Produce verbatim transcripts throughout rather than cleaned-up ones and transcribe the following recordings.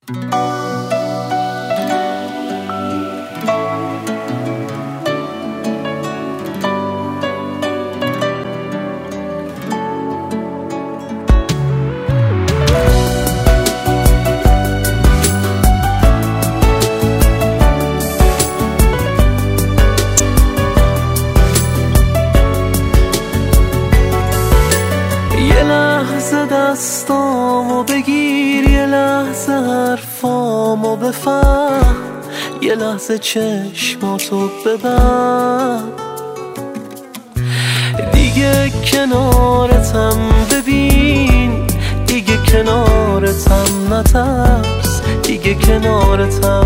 یه لحظه دستامو بگیر، یه لحظه حرفامو بفهم، یه لحظه چشماتو ببند. دیگه کنارتم، ببین دیگه کنارتم، نترس دیگه کنارتم،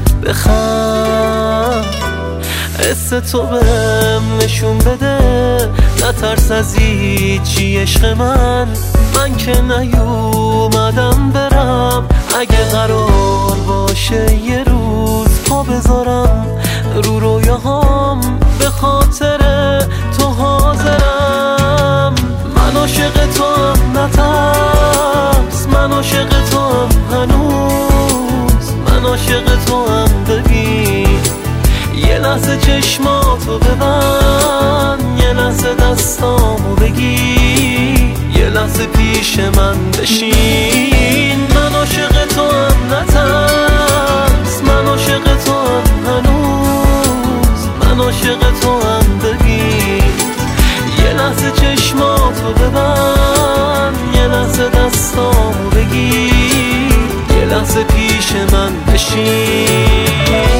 بخند. حس تو بهم نشون بده، نترس از هیچی عشق من. من که نیومدم برم، اگه قرار باشه یه روز پا بذارم رو رویاهام، به خاطر تو حاضرم. من عاشق تو هم، نترس من عاشق تو هم هنوز، من عاشق تو هم. ببین یه لحظه چشماتو ببند، یه لحظه دستامو بگیر، یه لحظه پیش من بشین. من عاشق تو هم، نترس من عاشق تو هم هنوز، من عاشق تو هم. ببین یه لحظه چشماتو ببند، یه لحظه دستامو بگیر، یه لحظه پیش من بشین.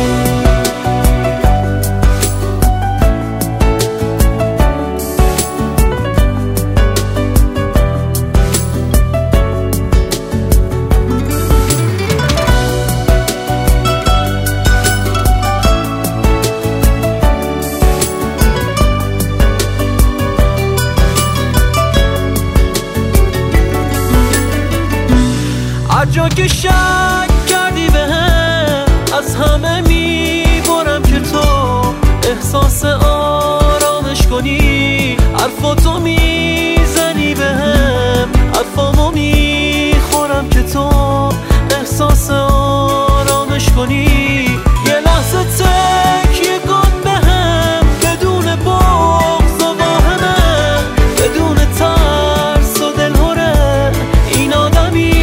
جا که شک کردی بهم، از همه میبرم که تو احساس آرامش کنی. حرفاتو میزنی بهم، حرفامو میخورم که تو احساس آرامش کنی. یه لحظه تکیه کن بهم، بدون بغض و واهمه، بدون ترس و دلهوره. این آدمی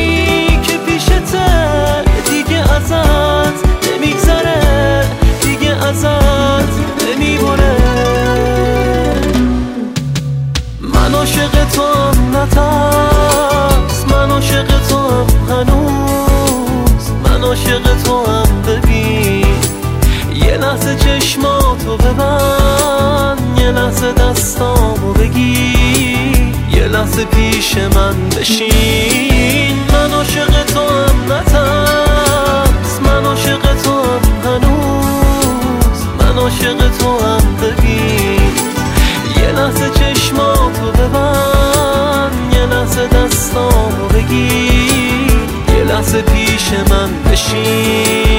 ازت نمیگذره، دیگه ازت نمیبره. من عاشق تو هم، نترس من عاشق تو هم هنوز، من عاشق تو هم. ببین یه لحظه چشماتو ببند، یه لحظه دستامو بگیر، یه لحظه پیش من بشین. من عاشق تو هم، نترس من عاشق تو هم هنوز، من عاشق تو هم. ببین یه لحظه چشماتو ببند، یه لحظه دستامو بگیر، یه لحظه پیش من بشین.